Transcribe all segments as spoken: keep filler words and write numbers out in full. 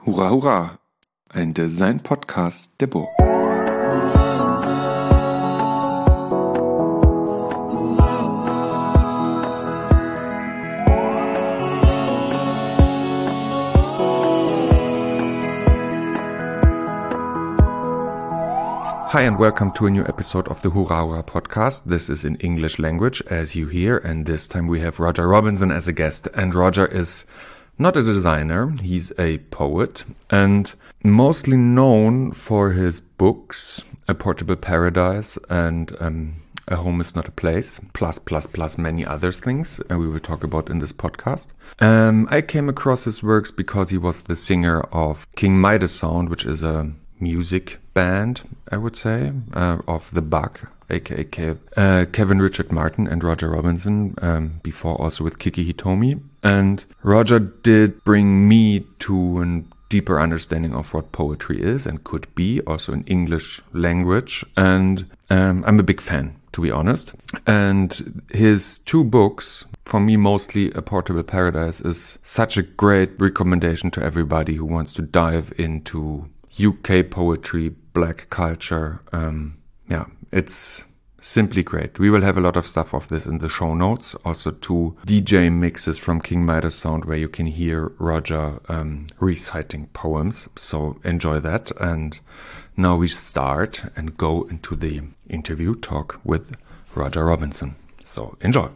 Hurra, hurra! Ein Design-Podcast der Bo. Hi and welcome to a new episode of the Hurra Hurra podcast. This is in English language, as you hear, and this time we have Roger Robinson as a guest. And Roger is not a designer, he's a poet, and mostly known for his books, A Portable Paradise and um, A Home is Not a Place, plus, plus, plus many other things and we will talk about in this podcast. Um, I came across his works because he was the singer of King Midas Sound, which is a music band, I would say, uh, of The Bug, aka Kev, uh, Kevin Richard Martin and Roger Robinson, um, before also with Kiki Hitomi. And Roger did bring me to a deeper understanding of what poetry is and could be, also in English language. And um, I'm a big fan, to be honest. And his two books, for me mostly A Portable Paradise, is such a great recommendation to everybody who wants to dive into U K poetry, black culture. Um, yeah, it's simply great. We will have a lot of stuff of this in the show notes. Also two D J mixes from King Midas Sound where you can hear Roger um, reciting poems. So enjoy that. And now we start and go into the interview talk with Roger Robinson. So enjoy.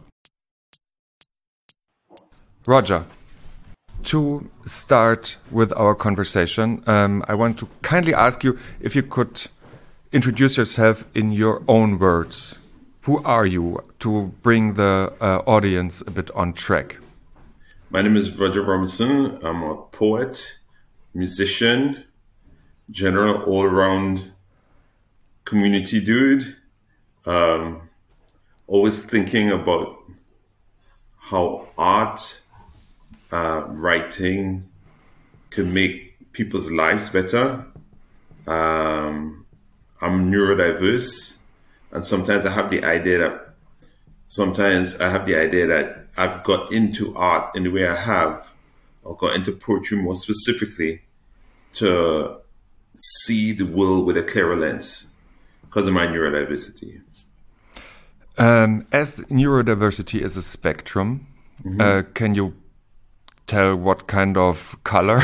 Roger. To start with our conversation, um, I want to kindly ask you if you could introduce yourself in your own words. Who are you, to bring the uh, audience a bit on track? My name is Roger Robinson. I'm a poet, musician, general all-round community dude. Um, always thinking about how art Uh, writing can make people's lives better. Um, I'm neurodiverse, and sometimes I have the idea that sometimes I have the idea that I've got into art in the way I have, or got into poetry more specifically, to see the world with a clearer lens because of my neurodiversity. Um, as neurodiversity is a spectrum, mm-hmm. uh, can you tell what kind of color?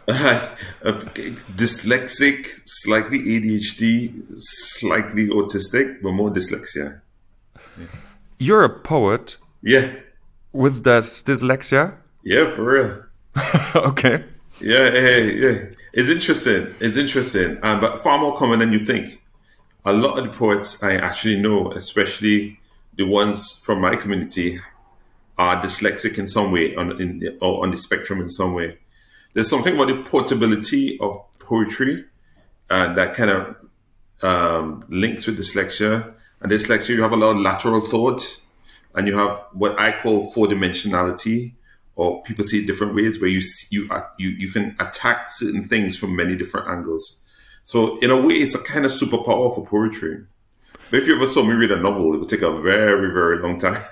Dyslexic, slightly A D H D, slightly autistic, but more dyslexia. Yeah. You're a poet? Yeah. With this dyslexia? Yeah, for real. Okay. Yeah, yeah, yeah. It's interesting. It's interesting, um, but far more common than you think. A lot of the poets I actually know, especially the ones from my community, are dyslexic in some way, on in, or on the spectrum in some way. There's something about the portability of poetry uh, that kind of um, links with dyslexia. And dyslexia, you have a lot of lateral thought, and you have what I call four-dimensionality, or people see it different ways, where you you you you can attack certain things from many different angles. So in a way, it's a kind of superpower for poetry. But if you ever saw me read a novel, it would take a very, very long time.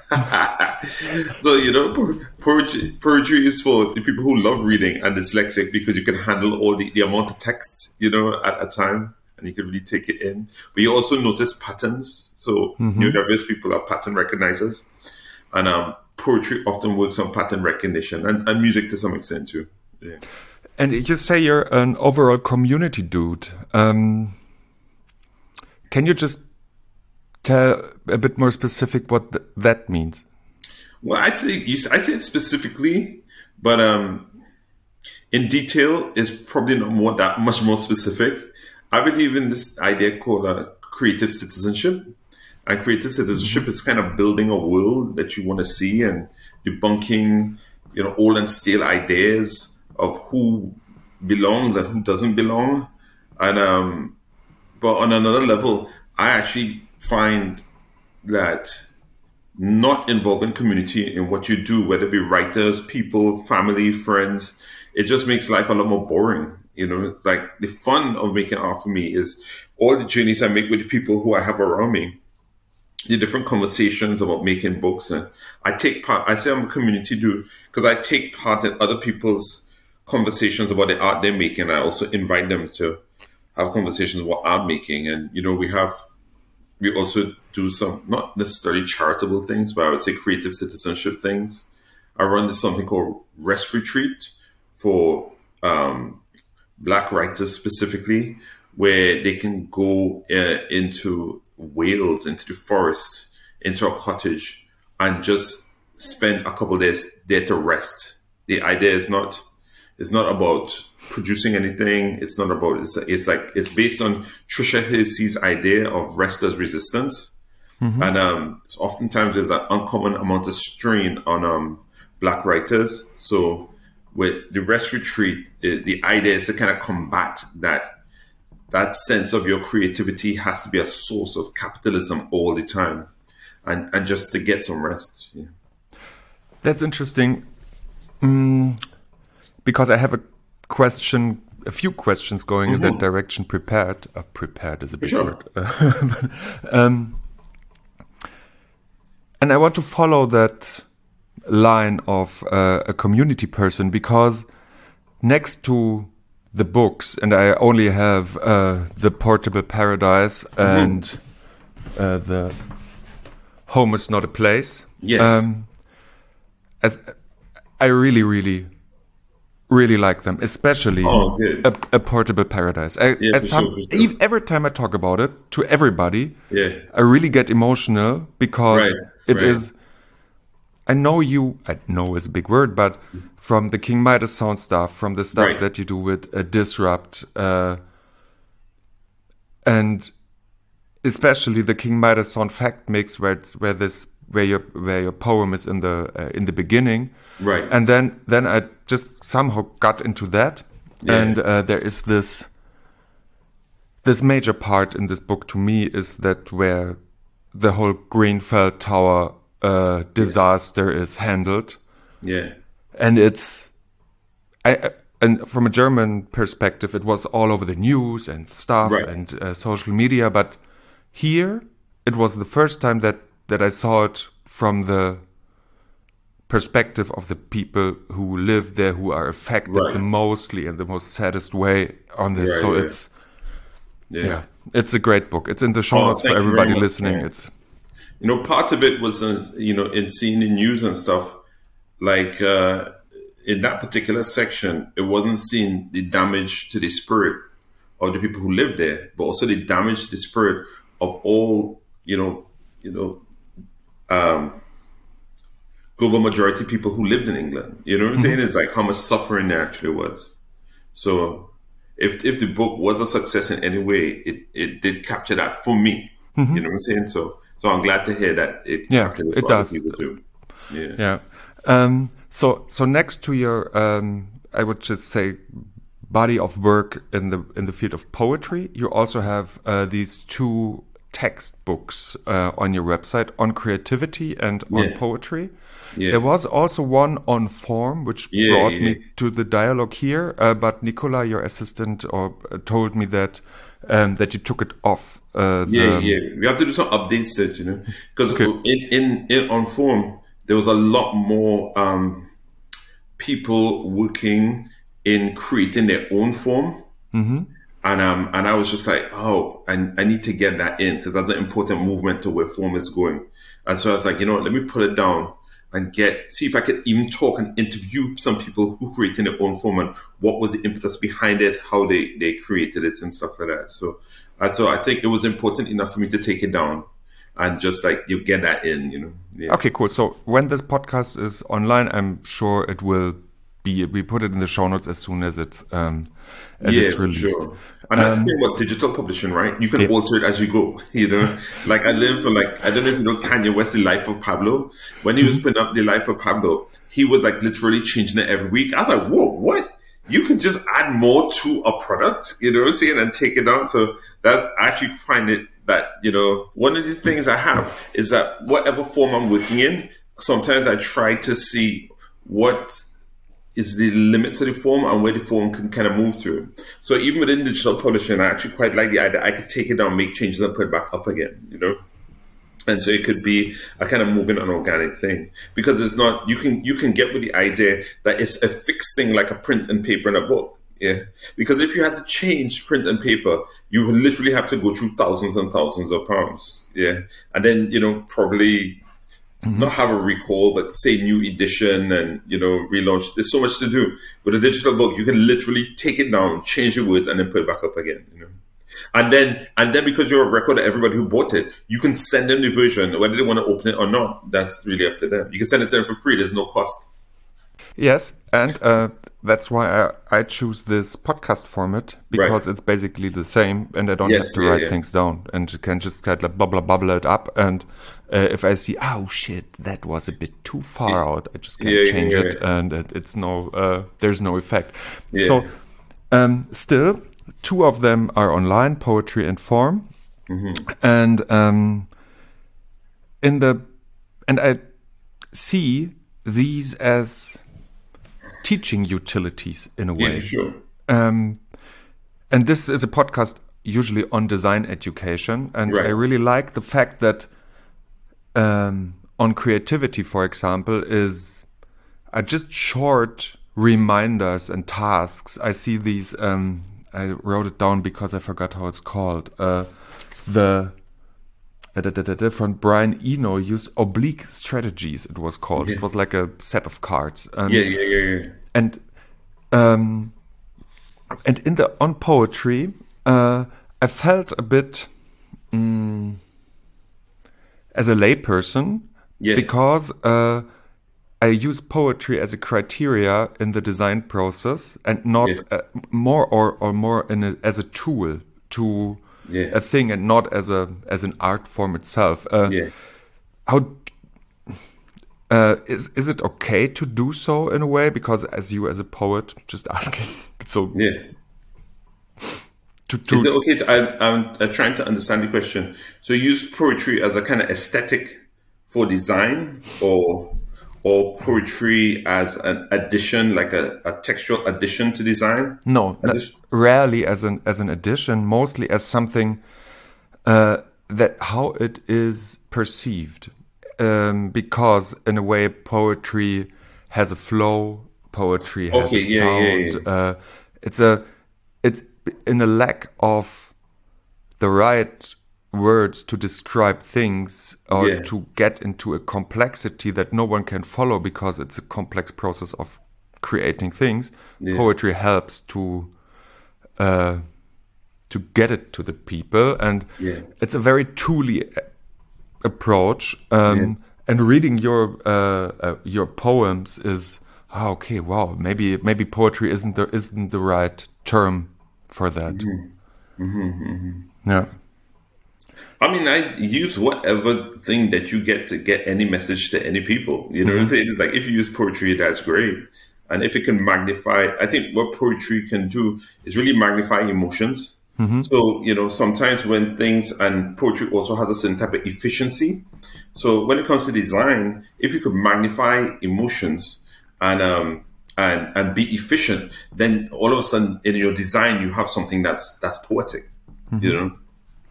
So, you know, poetry, poetry is for the people who love reading and dyslexic, because you can handle all the, the amount of text, you know, at a time, and you can really take it in. But you also notice patterns. So mm-hmm. neurodiverse people are pattern recognizers. And um, poetry often works on pattern recognition, and, and music to some extent too. Yeah. And you say you're an overall community dude. Um, can you just tell a bit more specific what th- that means? Well, I'd say you, I say it specifically, but um, in detail is probably not more that much more specific. I believe in this idea called uh, creative citizenship, and creative citizenship mm-hmm. is kind of building a world that you want to see and debunking, you know, old and stale ideas of who belongs and who doesn't belong. And um, but on another level, I actually find that not involving community in what you do, whether it be writers, people, family, friends, it just makes life a lot more boring. You know, it's like the fun of making art for me is all the journeys I make with the people who I have around me, the different conversations about making books. And I take part, I say I'm a community dude because I take part in other people's conversations about the art they're making. I also invite them to have conversations about art making. And, you know, we have, we also do some, not necessarily charitable things, but I would say creative citizenship things. I run this something called Rest Retreat for um, Black writers specifically, where they can go uh, into Wales, into the forest, into a cottage, and just spend a couple of days there to rest. The idea is not, it's not about producing anything. It's not about, it's, it's like, it's based on Trisha Hersey's idea of rest as resistance. Mm-hmm. And um, oftentimes there's an uncommon amount of strain on um, Black writers. So with the Rest Retreat, the, the idea is to kind of combat that that sense of your creativity has to be a source of capitalism all the time, and, and just to get some rest. Yeah. That's interesting, mm, because I have a question, a few questions going mm-hmm. in that direction. Prepared, uh, prepared is a big sure. word, but, um, and I want to follow that line of uh, a community person, because next to the books, and I only have uh, The Portable Paradise mm-hmm. and uh, the Home is Not a Place. Yes. Um, as I really, really, really like them, especially oh, a, a Portable Paradise. I, yeah, as some, sure, sure. Every time I talk about it to everybody, yeah. I really get emotional, because right, it right. is. I know you, I know is a big word, but from the King Midas sound stuff, from the stuff right. that you do with uh, Disrupt, uh, and especially the King Midas sound fact mix, where it's, where this where your where your poem is in the uh, in the beginning, right? And then then I just somehow got into that, yeah. and uh, there is this this major part in this book to me is that where the whole Grenfell Tower Uh, disaster yes. is handled, yeah, and it's, I and from a German perspective, it was all over the news and stuff right. and uh, social media. But here, it was the first time that that I saw it from the perspective of the people who live there, who are affected right. the mostly in the most saddest way on this. Right, so yeah. it's, yeah. yeah, it's a great book. It's in the show oh, notes for everybody listening. Yeah. It's. You know, part of it was, uh, you know, in seeing the news and stuff, like uh, in that particular section, it wasn't seeing the damage to the spirit of the people who live there, but also the damage to the spirit of all, you know, you know, um, global majority people who lived in England. You know what I'm saying? It's like how much suffering there actually was. So if if the book was a success in any way, it, it did capture that for me. Mm-hmm. You know what I'm saying? So so I'm glad to hear that it yeah, captured it it for does. other people too. Yeah. Yeah. Um, so so next to your, um, I would just say, body of work in the in the field of poetry, you also have uh, these two textbooks uh, on your website on creativity and on yeah. poetry. Yeah. There was also one on form, which yeah, brought yeah. me to the dialogue here. Uh, but Nicola, your assistant, or uh, told me that um, that you took it off. Uh, yeah, the, yeah. We have to do some updates there, you know, because okay. in, in in on form there was a lot more um, people working in creating their own form. Mm-hmm. And um and I was just like, oh, I, I need to get that in because that's an important movement to where form is going. And so I was like, you know what, let me put it down and get see if I could even talk and interview some people who created their own form and what was the impetus behind it, how they, they created it and stuff like that. So and so I think it was important enough for me to take it down and just like you get that in, you know. Yeah. Okay, cool. So when this podcast is online, I'm sure it will be we put it in the show notes as soon as it's um as yeah, it's released. Sure. And that's um, the thing about digital publishing, right? You can yeah. alter it as you go, you know? Like I learned from like, I don't know if you know Kanye West, The Life of Pablo. When he was putting up The Life of Pablo, he was like literally changing it every week. I was like, whoa, what? You can just add more to a product, you know what I'm saying? And take it down. So that's I actually find it that, you know, one of the things I have is that whatever form I'm working in, sometimes I try to see what is the limits of the form and where the form can kind of move to. So even within digital publishing, I actually quite like the idea I could take it down, make changes and put it back up again, you know? And so it could be a kind of moving an organic thing, because it's not, you can you can get with the idea that it's a fixed thing like a print and paper in a book. Yeah. Because if you had to change print and paper, you would literally have to go through thousands and thousands of pounds. Yeah. And then, you know, probably mm-hmm. not have a recall, but say new edition and, you know, relaunch. There's so much to do. With a digital book, you can literally take it down, change the words, and then put it back up again, you know. And then, and then, because you're a record of everybody who bought it, you can send them the version, whether they want to open it or not. That's really up to them. You can send it to them for free. There's no cost. Yes, and uh, that's why I, I choose this podcast format, because right. it's basically the same, and I don't yes, have to yeah, write yeah. things down, and you can just kind of bubble bubble it up. And uh, if I see, oh shit, that was a bit too far yeah. out, I just can yeah, change yeah, yeah, it, yeah. and it, it's no, uh, there's no effect. Yeah. So, um, still. Two of them are online, Poetry and Form, mm-hmm. and um, in the and I see these as teaching utilities in a way. Yeah, sure. Um, and this is a podcast usually on design education, and right. I really like the fact that um, on creativity, for example, is are just short reminders and tasks. I see these. Um, I wrote it down because I forgot how it's called. Uh, the uh, from Brian Eno, use oblique strategies. It was called. Yeah. It was like a set of cards. And, yeah, yeah, yeah, yeah. And um, and in the on poetry, uh, I felt a bit um, as a layperson yes. because. Uh, I use poetry as a criteria in the design process, and not yeah. uh, more or, or more in a, as a tool to yeah. a thing, and not as a as an art form itself. Uh, yeah. How uh, is is it okay to do so in a way? Because as you as a poet, just asking, so yeah. To, to is it okay? To, I, I'm, I'm trying to understand the question. So you use poetry as a kind of aesthetic for design, or or poetry as an addition, like a, a textual addition to design? No, no just... rarely as an as an addition, mostly as something uh, that how it is perceived. Um, because in a way, poetry has a flow. Poetry has okay, a yeah, sound. Yeah, yeah. Uh, it's a it's in a lack of the right words to describe things, or yeah. to get into a complexity that no one can follow, because it's a complex process of creating things. Yeah. Poetry helps to uh, to get it to the people, and yeah. it's a very tooly approach. Um, yeah. And reading your uh, uh, your poems is oh, okay. Wow, maybe maybe poetry isn't the isn't the right term for that. Mm-hmm. Mm-hmm, mm-hmm. Yeah. I mean, I use whatever thing that you get to get any message to any people. You know mm-hmm. what I'm saying? Like, if you use poetry, that's great. And if it can magnify, I think what poetry can do is really magnify emotions. Mm-hmm. So, you know, sometimes when things, and poetry also has a certain type of efficiency. So when it comes to design, if you could magnify emotions and, um, and, and be efficient, then all of a sudden in your design, you have something that's, that's poetic, mm-hmm. you know?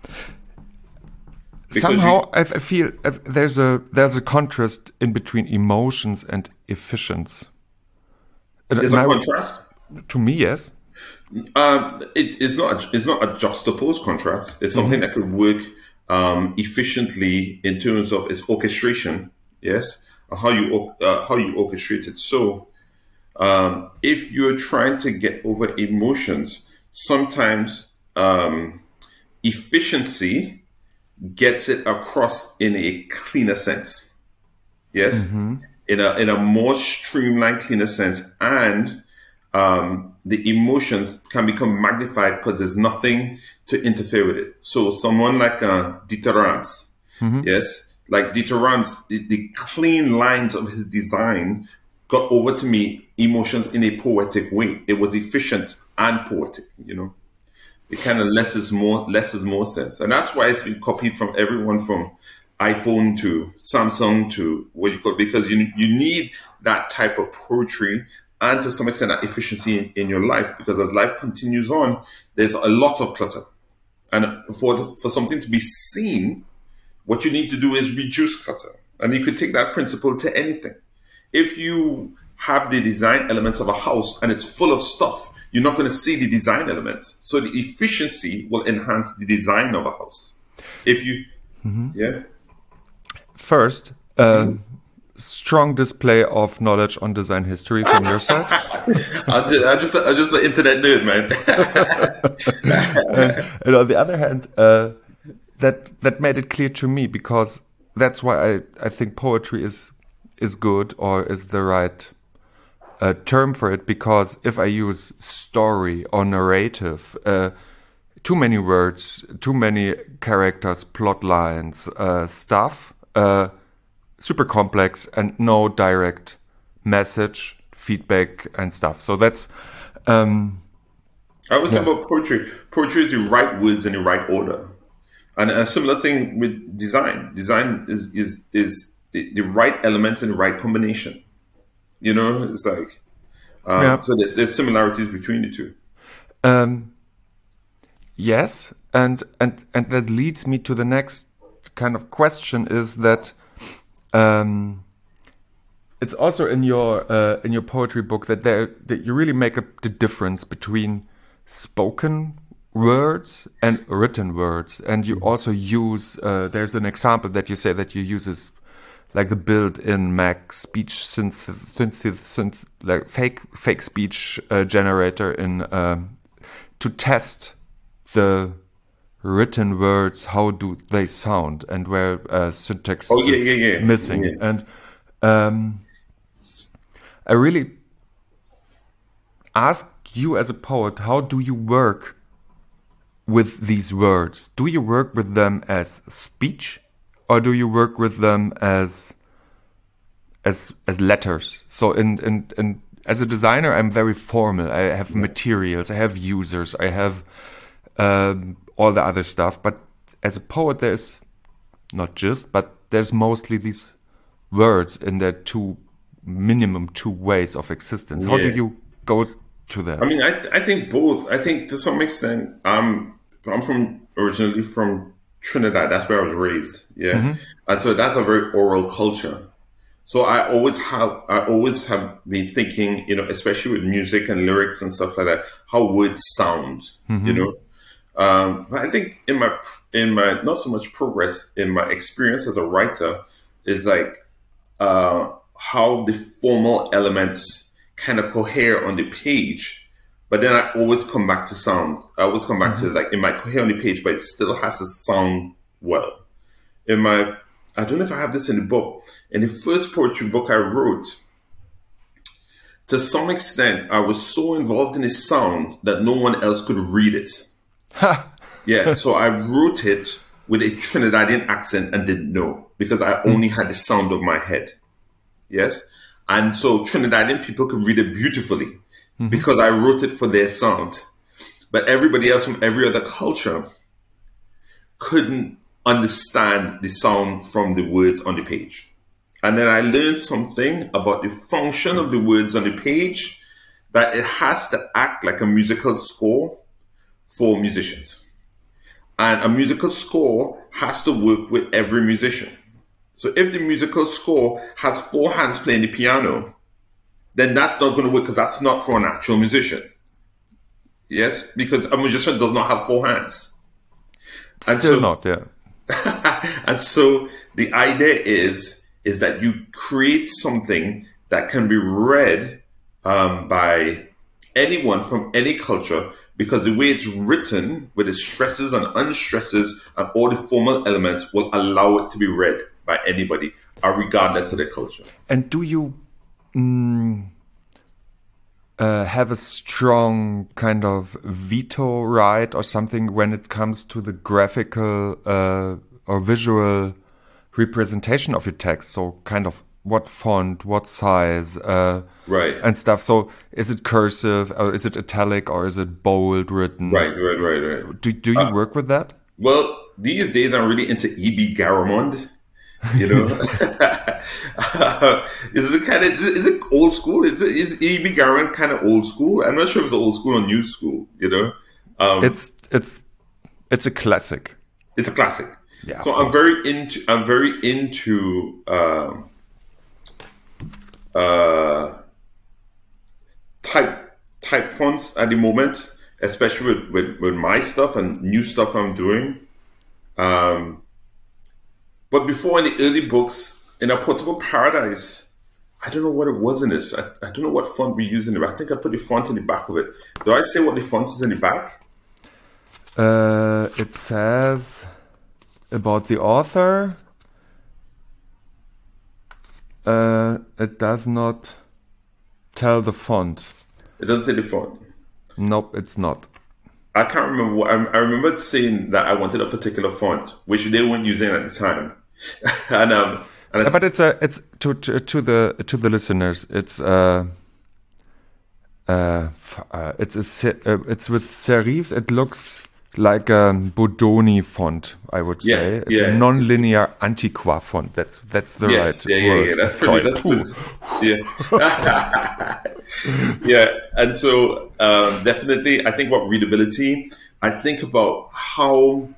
Because Somehow, you, I, I feel uh, there's a there's a contrast in between emotions and efficiency. There's a contrast? To me, yes. Um, it, it's not. It's not a juxtaposed contrast. It's something mm-hmm. that could work um, efficiently in terms of its orchestration. Yes, how you uh, how you orchestrate it. So, um, if you're trying to get over emotions, sometimes um, efficiency gets it across in a cleaner sense. Yes, mm-hmm. in a in a more streamlined, cleaner sense, and um, the emotions can become magnified because there's nothing to interfere with it. So someone like uh, Dieter Rams, mm-hmm. yes, like Dieter Rams, the, the clean lines of his design got over to me emotions in a poetic way. It was efficient and poetic, you know. It kind of less is more, less is more sense. And that's why it's been copied from everyone from iPhone to Samsung to what you call, because you you need that type of poetry and to some extent that efficiency in, in your life, because as life continues on, there's a lot of clutter. And for for something to be seen what you need to do is reduce clutter. And you could take that principle to anything. If you have the design elements of a house and it's full of stuff, you're not going to see the design elements. So the efficiency will enhance the design of a house. If you, mm-hmm. yeah. First, uh, mm-hmm. strong display of knowledge on design history from your side. I'm just, I'm just, I'm just an internet nerd, man. and, and on the other hand, uh, that that made it clear to me, because that's why I, I think poetry is is good, or is the right uh, term for it. Because if I use story or narrative, uh, too many words, too many characters, plot lines, uh, stuff. Uh, super complex and no direct message, feedback and stuff. So that's... Um, I was yeah. talking about poetry. Poetry is the right words in the right order. And a similar thing with design. Design is is is the, the right elements in the right combination. You know, it's like... Um, yeah. So there's, there's similarities between the two. Um, yes, and, and, and that leads me to the next kind of question, is that um, it's also in your uh, in your poetry book that there that you really make a, the difference between spoken words and written words, and you also use uh, there's an example that you say that you use is like the built-in Mac speech synth, synth, synth like fake fake speech uh, generator in uh, to test the written words, how do they sound, and where uh, syntax oh, yeah, is yeah, yeah. missing. Yeah. And um, I really ask you as a poet, how do you work with these words? Do you work with them as speech, or do you work with them as as as letters? So in in, in as a designer, I'm very formal. I have yeah. materials, I have users, I have um, all the other stuff. But as a poet, there's not just, but there's mostly these words in their two minimum two ways of existence. How yeah. do you go to that? I mean, I I think both. I think to some extent, um, I'm from originally from Trinidad. That's where I was raised. Yeah, mm-hmm. and so that's a very oral culture. So I always have, I always have been thinking, you know, especially with music and lyrics and stuff like that, how words sound. Mm-hmm. You know. Um, but I think in my in my not so much progress in my experience as a writer is like uh, how the formal elements kind of cohere on the page, but then I always come back to sound. I always come back mm-hmm. to like it might cohere on the page, but it still has to sound well. In my, I don't know if I have this in the book. In the first poetry book I wrote, to some extent, I was so involved in the sound that no one else could read it. Yeah, so I wrote it with a Trinidadian accent and didn't know, because I only had the sound of my head. Yes. And so Trinidadian people could read it beautifully mm-hmm. because I wrote it for their sound. But everybody else from every other culture couldn't understand the sound from the words on the page. And then I learned something about the function of the words on the page, that it has to act like a musical score for musicians. And a musical score has to work with every musician. So if the musical score has four hands playing the piano, then that's not going to work, because that's not for an actual musician. Yes, because a musician does not have four hands. And Still so, not, yeah. And so the idea is, is that you create something that can be read um, by anyone from any culture, because the way it's written, with its stresses and unstresses and all the formal elements, will allow it to be read by anybody, uh, regardless of their culture. And do you mm, uh, have a strong kind of veto right or something when it comes to the graphical uh, or visual representation of your text? So kind of what font, what size, uh, right, and stuff. So is it cursive, or is it italic, or is it bold written? Right, right, right, right. Do do you uh, work with that? Well, these days I'm really into E B Garamond. You know, uh, is it kind of is it old school? Is it, is E B Garamond kind of old school? I'm not sure if it's old school or new school. You know, um, it's it's it's a classic. It's a classic. Yeah, So I'm very into I'm very into um, uh, type type fonts at the moment, especially with, with, with my stuff and new stuff I'm doing. Um, but before in the early books, in A Portable Paradise, I don't know what it was in this. I, I don't know what font we use in the back. I think I put the font in the back of it. Do I say what the font is in the back? Uh, it says about the author. Uh, it does not tell the font. It doesn't say the font. Nope, it's not. I can't remember what I, I remember saying that I wanted a particular font, which they weren't using at the time. and um, and Yeah, but it's a it's to, to to the to the listeners. It's uh uh, f- uh it's a se- uh, it's with serifs. It looks like a Bodoni font, I would Yeah, say. It's yeah. a non-linear Antiqua font. That's that's the yes, right yeah, yeah, word. yeah. That's Sorry. pretty. That's Phew. pretty yeah, yeah. And so um, definitely, I think about readability. I think about how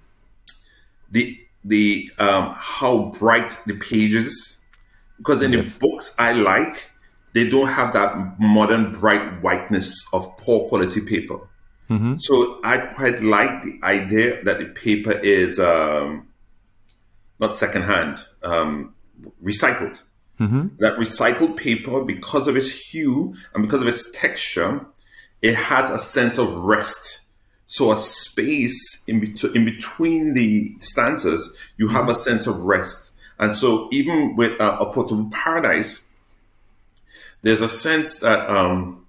the the um, how bright the pages, because in Yes. the books I like, they don't have that modern bright whiteness of poor quality paper. So I quite like the idea that the paper is um, not secondhand, um, recycled. That recycled paper, because of its hue and because of its texture, it has a sense of rest. So a space in, bet- in between the stanzas, you have a sense of rest. And so even with uh, A Portable Paradise, there's a sense that um,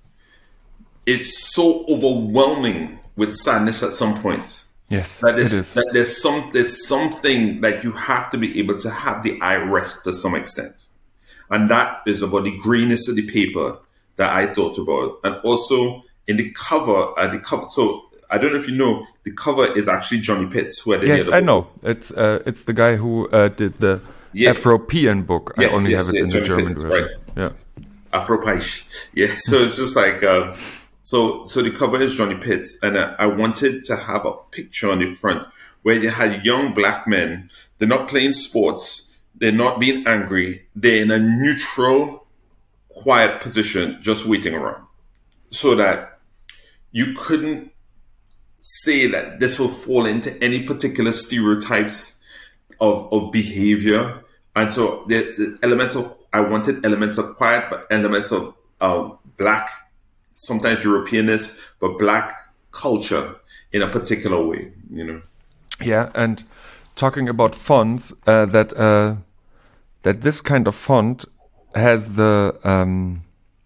it's so overwhelming with sadness at some points. Yes, That it is, is. that there's some there's something that you have to be able to have the eye rest to some extent, and that is about the greenness of the paper that I thought about, and also in the cover. Uh, the cover. So I don't know if you know, the cover is actually Johnny Pitts, who I did Yes, the other I book. know. It's uh, it's the guy who uh, did the Yeah. Afropean book. Yes, I only yes, have it yeah, in the Johnny German Pitts, version. right. Yeah. Afropaish. Yeah, so it's just like um, so. So the cover is Johnny Pitts, and I, I wanted to have a picture on the front where they had young black men. They're not playing sports. They're not being angry. They're in a neutral, quiet position, just waiting around, so that you couldn't say that this will fall into any particular stereotypes of, of behavior. And so there's elements of, I wanted elements of quiet, but elements of uh, black, sometimes Europeanness, but black culture in a particular way, you know. Yeah, and talking about fonts, uh, that uh, that this kind of font has the um,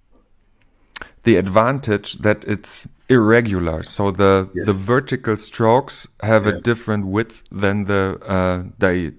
the advantage that it's irregular. So the Yes. the vertical strokes have Yeah. a different width than the uh, di-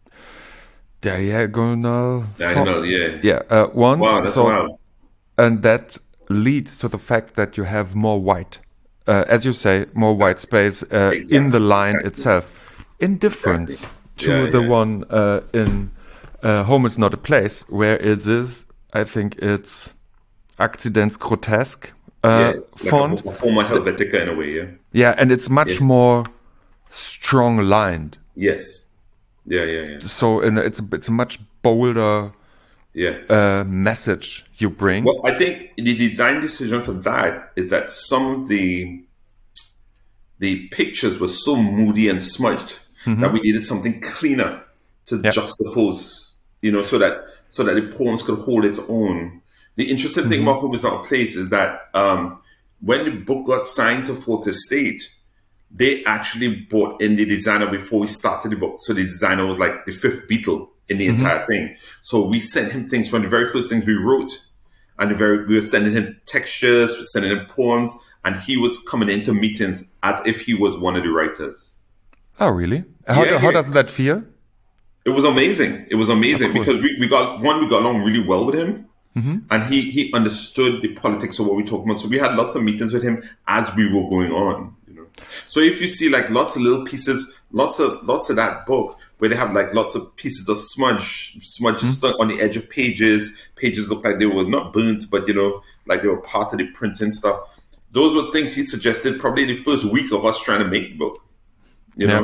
diagonal. I fo- know, yeah. Yeah, uh, ones. Wow, that's so wild. and that leads to the fact that you have more white, uh, as you say, more white space uh, in Exactly, the line exactly. itself, in difference Exactly. to Yeah, the yeah. one uh, in uh, Home is Not a Place, where it is, I think it's Accidents Grotesque uh, Yeah, font. like a, a former Helvetica in a way, yeah. Yeah, and it's much Yeah. more strong lined. Yes. Yeah, yeah, yeah. So and it's it's a much bolder Yeah. uh, message you bring. Well, I think the design decision for that is that some of the the pictures were so moody and smudged that we needed something cleaner to Yeah. juxtapose, you know, so that so that the poems could hold its own. The interesting thing about Home is Not a Place is that um, when the book got signed to Fortis State, they actually brought in the designer before we started the book. So the designer was like the fifth Beatle in the entire thing. So we sent him things from the very first things we wrote. And the very we were sending him textures, we were sending him poems, and he was coming into meetings as if he was one of the writers. Oh, really? How, Yeah, how yeah. does that feel? It was amazing. It was amazing Oh, cool. because we, we got one, we got along really well with him. And he, he understood the politics of what we talking about. So we had lots of meetings with him as we were going on. You know, so if you see like lots of little pieces, lots of lots of that book where they have like lots of pieces of smudge, smudge stuck on the edge of pages. Pages look like they were not burnt, but you know, like they were part of the printing stuff. Those were things he suggested probably the first week of us trying to make the book. You Yeah. know,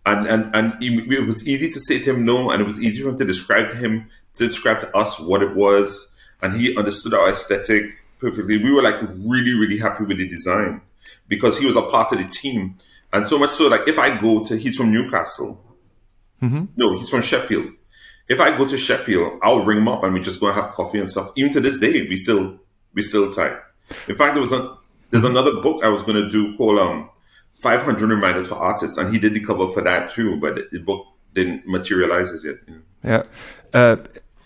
And, and and it was easy to say to him no, and it was easy for him to describe to him to describe to us what it was, and he understood our aesthetic perfectly. We were like really really happy with the design because he was a part of the team, and so much so like if I go to he's from Newcastle, mm-hmm. no he's from Sheffield. If I go to Sheffield, I'll ring him up and we just go and have coffee and stuff. Even to this day, we still we still tight. In fact, there was a, there's another book I was going to do called um. five hundred Reminders for Artists, and he did the cover for that too, but the book didn't materialize as yet. You know? Yeah. Uh,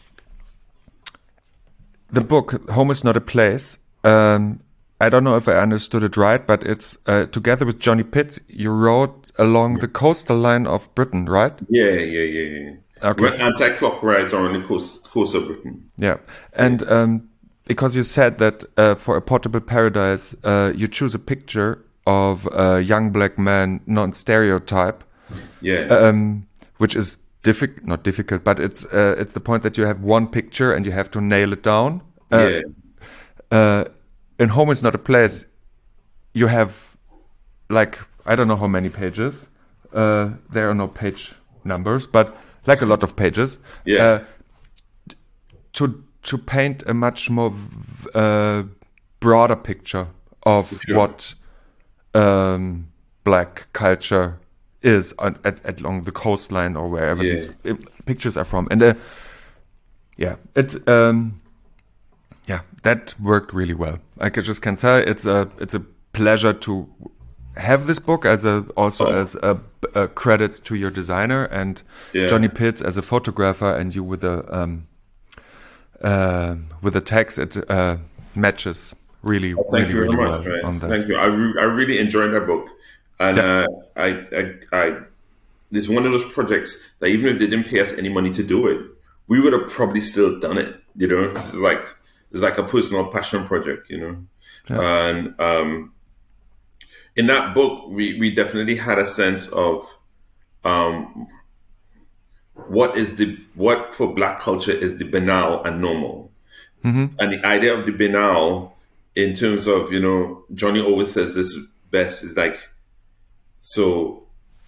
the book, Home is Not a Place, um, I don't know if I understood it right, but it's uh, together with Johnny Pitts, you wrote along yeah. the coastal line of Britain, right? Yeah, yeah, yeah, yeah. Okay. When anti-clockwise are on the coast, coast of Britain. Yeah. And yeah. Um, because you said that uh, for A Portable Paradise, uh, you choose a picture of a young black man non-stereotype, yeah, um, which is difficult, not difficult, but it's uh, it's the point that you have one picture and you have to nail it down. Uh, yeah. Uh, in Home is Not a Place, you have like I don't know how many pages. Uh, there are no page numbers, but like a lot of pages. Yeah. Uh, to to paint a much more uh, broader picture of sure. what. Um, black culture is on, at, at along the coastline or wherever yeah. these uh, pictures are from, and uh, yeah, it's um, yeah, that worked really well. I can just can say it's a it's a pleasure to have this book as a also oh. as a, a credits to your designer and yeah. Johnny Pitts as a photographer, and you with the um, uh, with the text. It uh, matches. Really, oh, thank really, you very really much, well man. on that. Thank you. I, re- I really enjoyed that book, and yeah. uh, I, I, I, it's one of those projects that even if they didn't pay us any money to do it, we would have probably still done it. You know, it's like it's like a personal passion project. You know, yeah. and um, in that book, we we definitely had a sense of um, what is the what for Black culture is the banal and normal, mm-hmm. and the idea of the banal. In terms of, you know, Johnny always says this best is like, so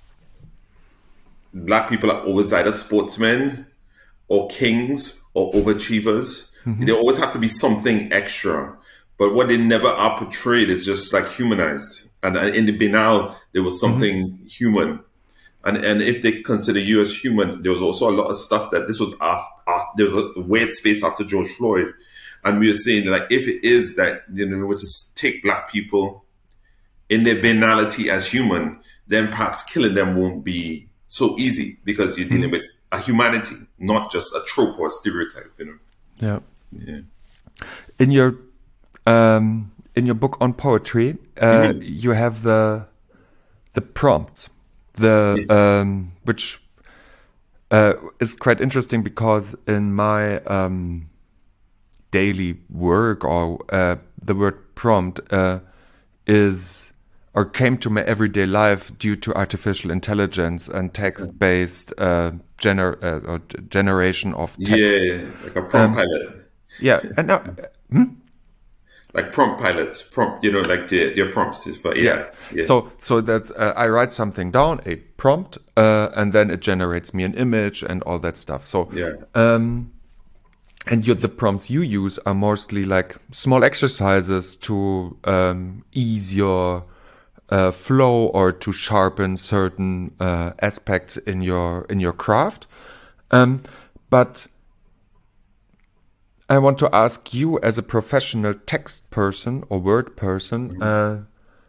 Black people are always either sportsmen or kings or overachievers. Mm-hmm. They always have to be something extra. But what they never are portrayed is just like humanized. And in the banal, there was something mm-hmm. human. And and if they consider you as human, there was also a lot of stuff that this was after, after there was a weird space after George Floyd. And we were saying that, like, if it is that, you know, we were to take Black people in their banality as human, then perhaps killing them won't be so easy because you're dealing with a humanity, not just a trope or a stereotype, you know. Yeah. Yeah. In your um, in your book on poetry, uh, mm-hmm. you have the the prompts, the yeah. um, which uh, is quite interesting because in my um, daily work or uh, the word prompt uh, is or came to my everyday life due to artificial intelligence and text-based uh, gener uh, or generation of text. Yeah, like a prompt um, pilot. Yeah, and now, hmm? like prompt pilots, prompt, you know, like the, your prompts is for A I. Yeah. yeah. So, so that's uh, I write something down, a prompt, uh, and then it generates me an image and all that stuff. So, yeah. Um, and you, the prompts you use are mostly like small exercises to um, ease your uh, flow or to sharpen certain uh, aspects in your in your craft. Um, but I want to ask you, as a professional text person or word person, mm-hmm.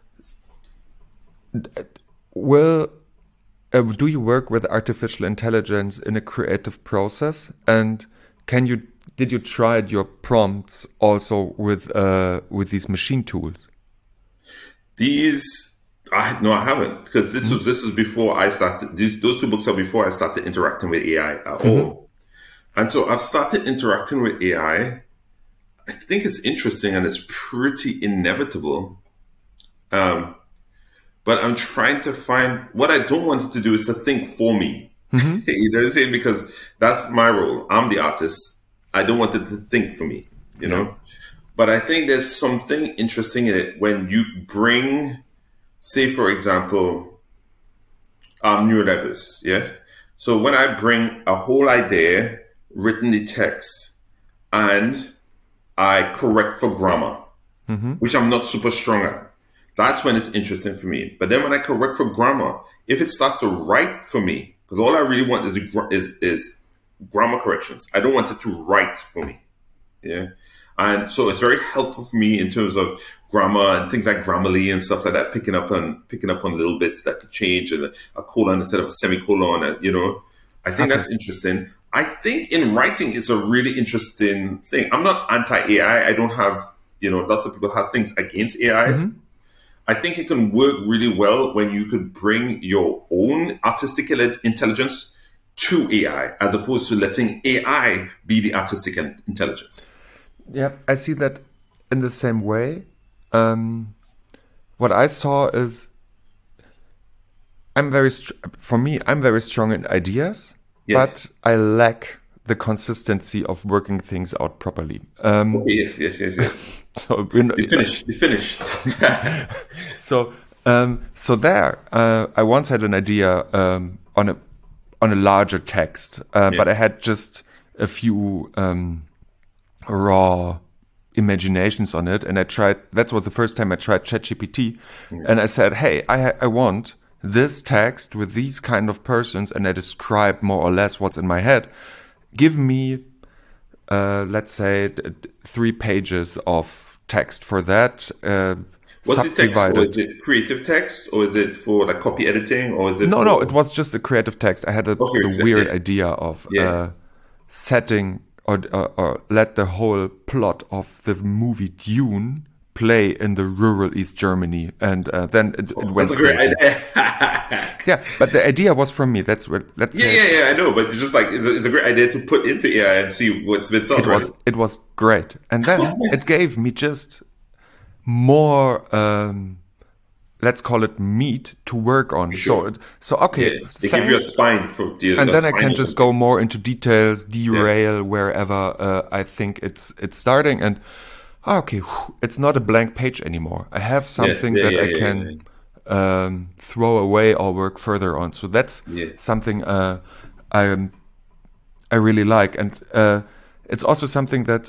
uh, will uh, do you work with artificial intelligence in a creative process? And can you did you try your prompts also with uh, with these machine tools? These, I no, I haven't, because this mm-hmm. was this was before I started. These, those two books are before I started interacting with A I at mm-hmm. all. And so I've started interacting with A I. I think it's interesting and it's pretty inevitable. Um, but I'm trying to find what I don't want it to do is to think for me. Mm-hmm. You know what I'm saying? Because that's my role. I'm the artist. I don't want it to think for me, you know? Yeah. But I think there's something interesting in it when you bring, say, for example, Um, neurodiverse, yes. So when I bring a whole idea, written the text, and I correct for grammar, Mm-hmm. which I'm not super strong at, that's when it's interesting for me. But then when I correct for grammar, if it starts to write for me, because all I really want is, is is grammar corrections. I don't want it to write for me. Yeah. And so it's very helpful for me in terms of grammar and things like Grammarly and stuff like that, picking up on picking up on little bits that could change and a, a colon instead of a semicolon, uh, you know. I think Okay. that's interesting. I think in writing it's a really interesting thing. I'm not anti-A I. I don't have, you know, lots of people have things against A I. Mm-hmm. I think it can work really well when you could bring your own artistic intelligence to A I as opposed to letting A I be the artistic intelligence. Yeah, I see that in the same way. Um, what I saw is, I'm very str- for me, I'm very strong in ideas, Yes. but I lack the consistency of working things out properly. Um, Yes, yes, yes, yes. so you know, You finish. You finish. so um, so there, uh, I once had an idea um, on a on a larger text, uh, Yeah. but I had just a few um, raw imaginations on it, and I tried. That was the first time I tried ChatGPT, and I said, "Hey, I ha- I want this text with these kind of persons," and I described more or less what's in my head. Give me, uh, let's say, th- three pages of text for that. Uh, What's the text for? subdivided. Is it creative text or is it for like copy editing or is it No, for... no, it was just a creative text. I had a, Okay, the it's- weird yeah. idea of Yeah. uh, setting or, or, or let the whole plot of the movie Dune play in the rural East Germany, and uh, then it, it went That's a great crazy. idea. Yeah, but the idea was from me. That's what. Let's Yeah, say yeah, yeah, I know, but it's just like, it's a, it's a great idea to put into A I and see what's been it right. was. It was great, and then it gave me just more. Um, let's call it meat to work on. Sure. So, it, so okay. Yeah, they give you a thanks. spine for the And a then I spine can or just something. go more into details, derail wherever uh, I think it's it's starting, and ah, okay, whew, it's not a blank page anymore. I have something yeah, that yeah, I yeah, can Um, throw away or work further on. So that's Yeah. something uh, I I really like, and uh, it's also something that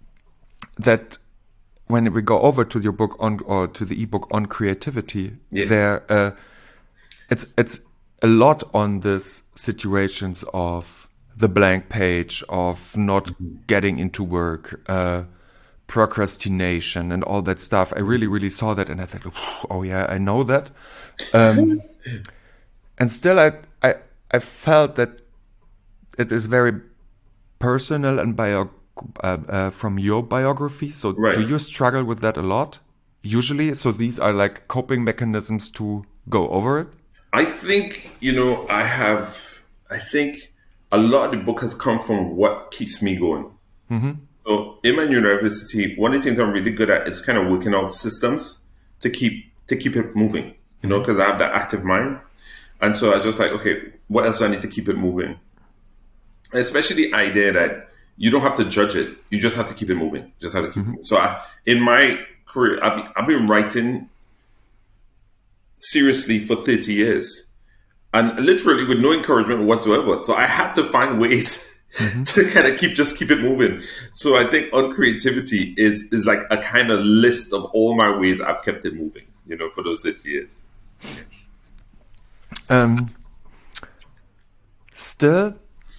that when we go over to your book on or to the ebook on creativity, Yeah. there uh, it's it's a lot on this situations of the blank page, of not getting into work, uh, procrastination, and all that stuff. I really, really saw that, and I thought, oh yeah, I know that. Um, and still, I, I, I felt that it is very personal and bio, uh, uh, from your biography. So, Right. do you struggle with that a lot? Usually, so these are like coping mechanisms to go over it. I think, you know, I have, I think a lot of the book has come from what keeps me going. Mm-hmm. So in my university, one of the things I'm really good at is kind of working out systems to keep, to keep it moving, you know, because I have that active mind. And so I just like, okay, what else do I need to keep it moving? Especially the idea that you don't have to judge it. You just have to keep it moving. You just have to keep it moving. So I, in my career, I've been, I've been writing seriously for thirty years and literally with no encouragement whatsoever. So I had to find ways mm-hmm. to kind of keep, just keep it moving. So I think on creativity is, is like a kind of list of all my ways I've kept it moving, you know, for those thirty years. Um, still,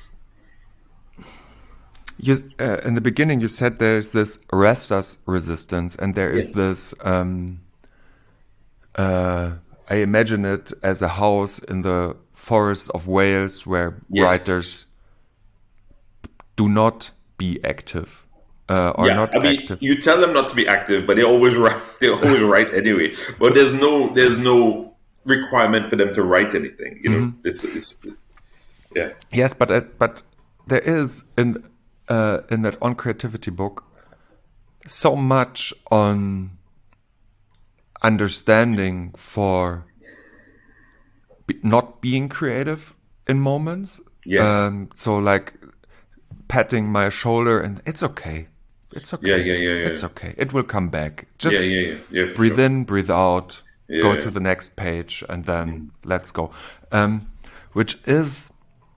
you uh, in the beginning you said there's this restless resistance, and there is Yeah. this. Um, uh, I imagine it as a house in the forest of Wales where Yes. writers do not be active uh, or Yeah, not I mean, active. you tell them not to be active, but they always write. They always write anyway. But there's no, there's no requirement for them to write anything. You know, Mm-hmm. it's, it's, yeah, Yes, but uh, but there is in uh, in that on creativity book so much on understanding for be, not being creative in moments. Yes. Um, so like patting my shoulder and it's okay. It's okay. Yeah, yeah, yeah, yeah. It's okay. It will come back. Just yeah, yeah, yeah, yeah. For breathe sure. in, breathe out. go Yeah. to the next page, and then let's go. Um, which is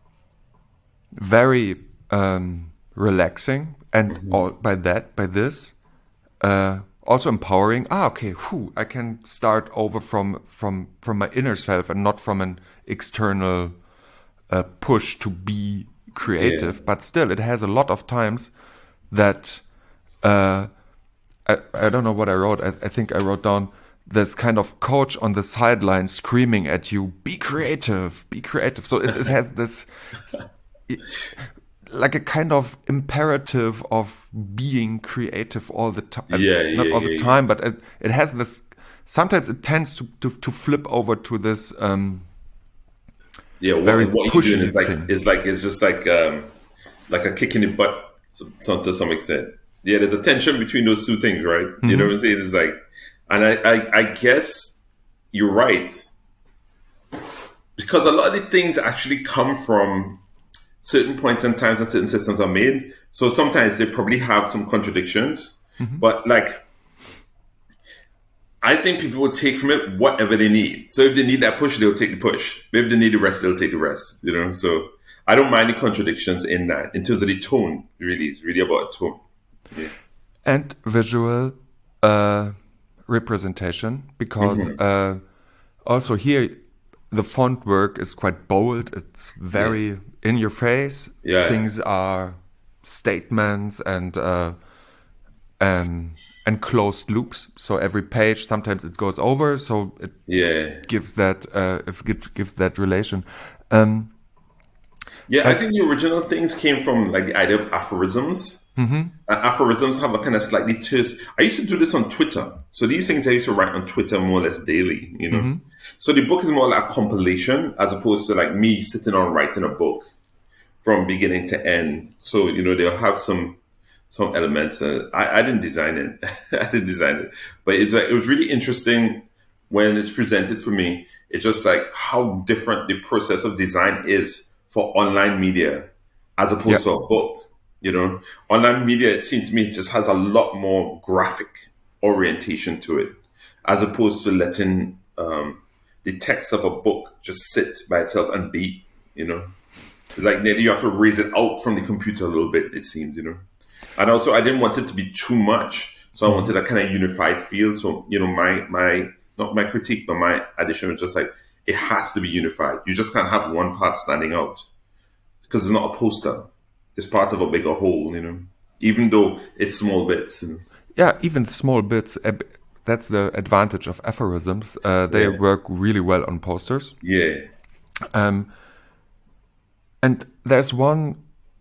very um, relaxing, and all, by that, by this, uh, also empowering. Ah, okay, whew, I can start over from from from my inner self and not from an external uh, push to be creative. Yeah. But still, it has a lot of times that uh, I I don't know what I wrote. I, I think I wrote down this kind of coach on the sideline screaming at you, "Be creative, be creative." So it, it has this. Like a kind of imperative of being creative all the time. Yeah, Not yeah, all the yeah, yeah. time, but it, it has this. Sometimes it tends to, to, to flip over to this um, Yeah, very what what you're doing pushy is like thing. is like it's just like um like a kick in the butt some, to some extent. Yeah, there's a tension between those two things, right? You know what I'm saying? It's like, and I I, I guess you're right, because a lot of the things actually come from certain points and times that certain systems are made. So sometimes they probably have some contradictions, but like I think people will take from it whatever they need. So if they need that push, they'll take the push. If they need the rest, they'll take the rest. You know, so I don't mind the contradictions in that. In terms of the tone, really, it's really about tone. Yeah. And visual uh, representation, because uh, also here the font work is quite bold. It's very in your face. Yeah. Things are statements and uh, and and closed loops. So every page, sometimes it goes over, so it Yeah, gives that uh, if it gives that relation. Um, yeah. I think the original things came from like the idea of aphorisms. Mm-hmm. And aphorisms have a kind of slightly twist. I used to do this on Twitter. So these things I used to write on Twitter more or less daily. You know, so the book is more like a compilation as opposed to like me sitting on writing a book from beginning to end. So you know they'll have some some elements. Uh, I, I didn't design it. I didn't design it, but it's like, it was really interesting when it's presented for me. It's just like how different the process of design is for online media as opposed yeah, to a book. You know, online media, it seems to me, just has a lot more graphic orientation to it, as opposed to letting um, the text of a book just sit by itself and be. You know, it's like you have to raise it out from the computer a little bit. It seems, you know. And also, I didn't want it to be too much, so I wanted a kind of unified feel. So, you know, my my not my critique, but my addition was just like it has to be unified. You just can't have one part standing out because it's not a poster; it's part of a bigger whole. You know, even though it's small bits. And, yeah. Even small bits. uh, That's the advantage of aphorisms. Uh, they Yeah. work really well on posters. yeah, Um, and there's one,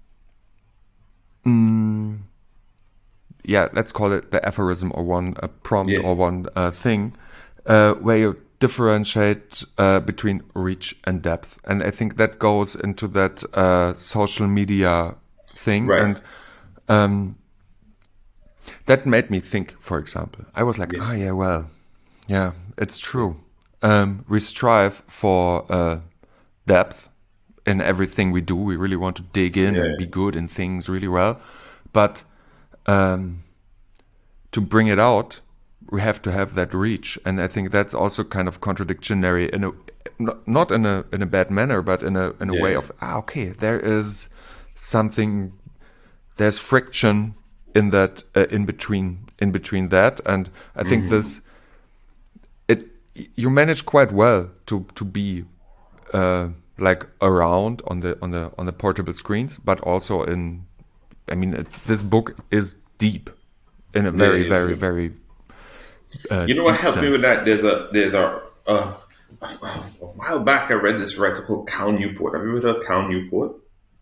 mm, yeah, let's call it the aphorism or one uh, prompt Yeah. or one uh, thing, uh, where you differentiate uh, between reach and depth. And I think that goes into that uh, social media thing. Right. And um, that made me think, for example. I was like, ah, yeah, well, yeah, it's true. Um, we strive for uh, depth in everything we do. We really want to dig in Yeah. and be good in things really well. But um, to bring it out, we have to have that reach. And I think that's also kind of contradictory in a not, not in a in a bad manner, but in a in a way Yeah. of ah, okay, there is something, there's friction in that uh, in between in between that, and I think this it you manage quite well to to be uh, like around on the on the on the portable screens, but also in, I mean, it, this book is deep in a very yeah, very true. very uh, You know what deep helped me sense. with that? There's a there's a uh, a while back I read this writer called Cal Newport. Have you ever heard of Cal Newport?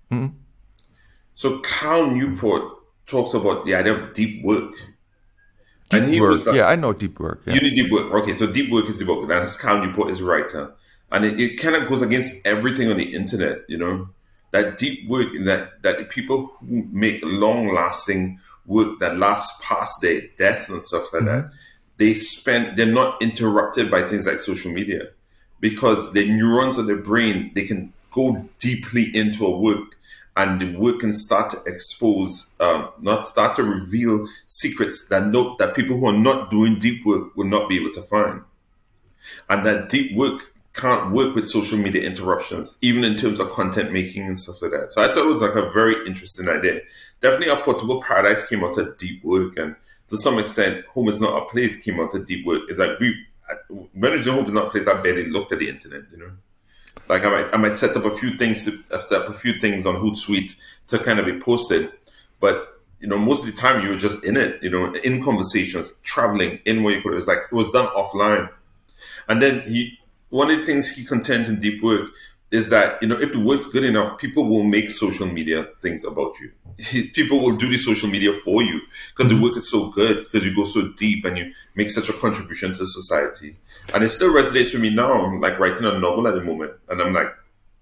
So Cal Newport talks about the idea of deep work, and Deep he was work, like, yeah, I know deep work. Yeah, "You need deep work." Okay, so deep work is the book. That's Cal Newport is a writer, and it, it kind of goes against everything on the internet. You know, that deep work, in that that the people who make long lasting work that lasts past their death and stuff like that, they spend they're not interrupted by things like social media, because the neurons of the brain, they can go deeply into a work, and the work can start to expose, um, not start to reveal secrets that no, that people who are not doing deep work will not be able to find. and that deep work can't work with social media interruptions, even in terms of content making and stuff like that. So I thought it was like a very interesting idea. Definitely, Our Portable Paradise came out of deep work, and to some extent, Home Is Not a Place came out of deep work. It's like we, when it's Home Is Not a Place, I barely looked at the internet, you know. Like I might, I might set up a few things, to, uh, set up a few things on Hootsuite to kind of be posted, but you know, most of the time you were just in it, you know, in conversations, traveling, in where you could. It was like it was done offline, and then he. One of the things he contends in deep work is that, you know, if the work's good enough, people will make social media things about you. People will do the social media for you because the work is so good, because you go so deep and you make such a contribution to society. And it still resonates with me now. I'm like writing a novel at the moment. And I'm like,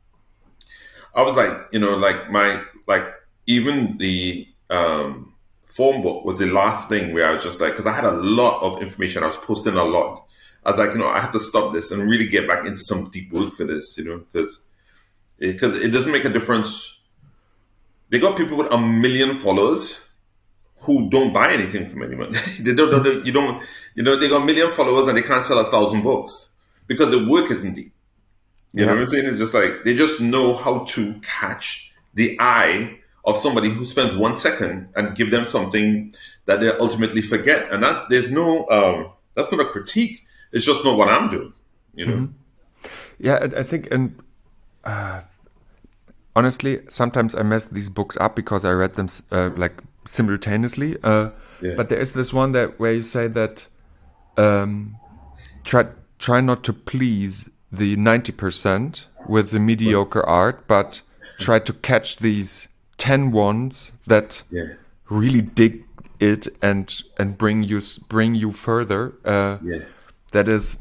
I was like, you know, like my, like even the um, form book was the last thing where I was just like, because I had a lot of information. I was posting a lot. I was like, you know, I have to stop this and really get back into some deep work for this, you know, because because it, it doesn't make a difference. They got people with a million followers who don't buy anything from anyone. they don't, don't, you don't, you know, they got a million followers and they can't sell a thousand books because the work isn't deep. You yeah. know what I'm saying? It's just like they just know how to catch the eye of somebody who spends one second and give them something that they ultimately forget. And that there's no, um, that's not a critique. It's just not what I'm doing, you know? Mm-hmm. Yeah, I think, and uh, honestly, sometimes I mess these books up because I read them uh, like simultaneously. Uh, yeah. But there is this one that where you say that um, try try not to please the ninety percent with the mediocre right. art, but try to catch these ten ones that yeah. really dig it and and bring you bring you further. Uh, yeah. That is,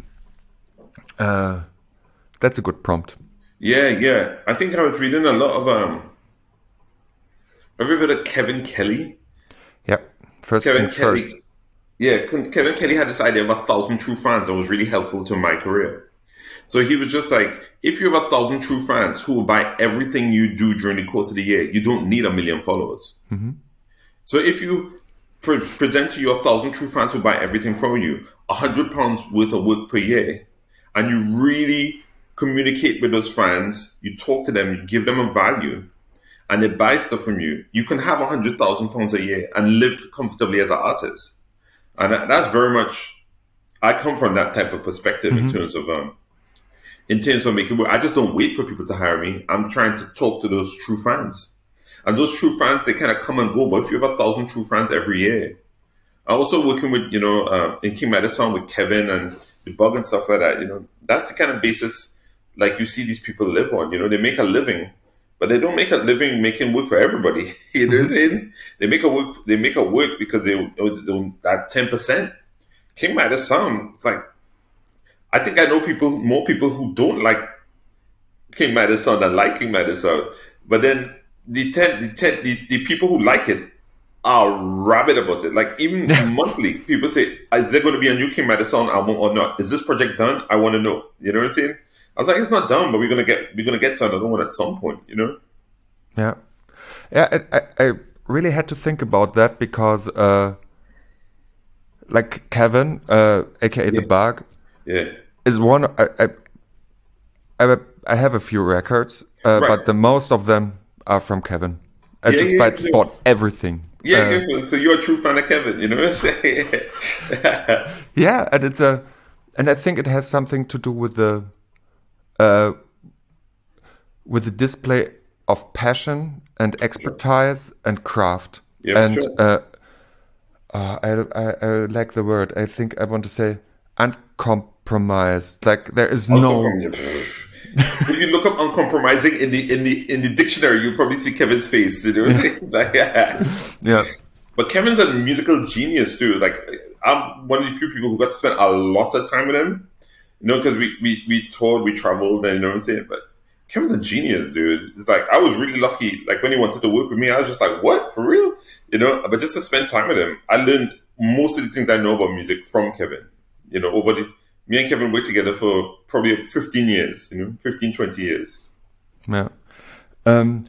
uh, that's a good prompt. Yeah, yeah. I think I was reading a lot of, um, have you heard of Kevin Kelly? Yeah, first Kevin things Kelly, first. Yeah, Kevin Kelly had this idea of a thousand true fans that was really helpful to my career. So he was just like, if you have a thousand true fans who will buy everything you do during the course of the year, you don't need a million followers. Mm-hmm. So if you pre- present to your thousand true fans who buy everything from you, a hundred pounds worth of work per year, and you really communicate with those fans, you talk to them, you give them a value, and they buy stuff from you, you can have a hundred thousand pounds a year and live comfortably as an artist. And that, that's very much, I come from that type of perspective mm-hmm. in terms of um, in terms of making work. I just don't wait for people to hire me. I'm trying to talk to those true fans. And those true fans, they kind of come and go. But if you have a thousand true fans every year, I'm also working with, you know, uh, in King Madison with Kevin and the Bug and stuff like that. You know, that's the kind of basis like you see these people live on. You know, they make a living, but they don't make a living making work for everybody. You know what I'm saying? They make a work. They make a work because they, they that ten percent. King Madison, it's like, I think I know people, more people who don't like King Madison than like King Madison. But then the ten, the ten, the, the people who like it are rabid about it. Like even monthly, people say, "Is there going to be a new King Madison album or not? Is this project done? I want to know." You know what I'm saying? I was like, "It's not done, but we're gonna get we're gonna get to another one at some point." You know? Yeah, yeah. I, I, I really had to think about that because, uh, like Kevin, uh, aka yeah. the Bug, yeah. is one. I, I, I, I have a few records, uh, right. but the most of them are from Kevin. I yeah, just yeah, bought, yeah. bought everything. Yeah, uh, yeah, so you're a true fan of Kevin. You know what I'm saying? Yeah, and it's a, and I think it has something to do with the, uh, with the display of passion and expertise and craft. Yeah, and for sure. uh, uh, I, I I like the word. I think I want to say uncompromised. Like there is no. If you look up uncompromising in the in the in the dictionary, you'll probably see Kevin's face. You know what I'm saying? Like, yeah. yeah. But Kevin's a musical genius too. Like I'm one of the few people who got to spend a lot of time with him. You know, because we, we we toured, we traveled, and you know what I'm saying. But Kevin's a genius, dude. It's like I was really lucky. Like when he wanted to work with me, I was just like, "What, for real?" You know. But just to spend time with him, I learned most of the things I know about music from Kevin. You know, over the me and Kevin worked together for probably fifteen years. You know, fifteen, twenty years. Yeah. Um,